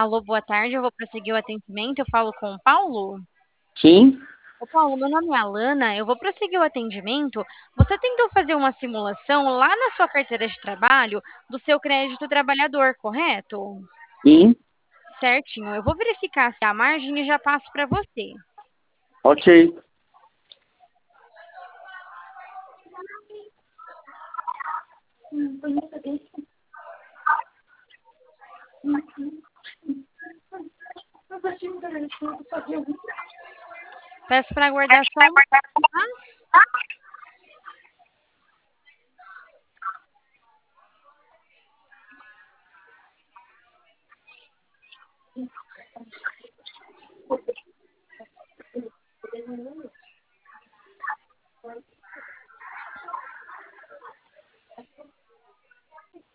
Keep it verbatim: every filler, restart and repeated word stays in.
Alô, boa tarde, eu vou prosseguir o atendimento, eu falo com o Paulo? Sim, Ô Paulo, meu nome é Alana, eu vou prosseguir o atendimento. Você tentou fazer uma simulação lá na sua carteira de trabalho do seu crédito trabalhador, correto? sim, Certinho, eu vou verificar se há margem e já passo para você. ok. Peço para aguardar só um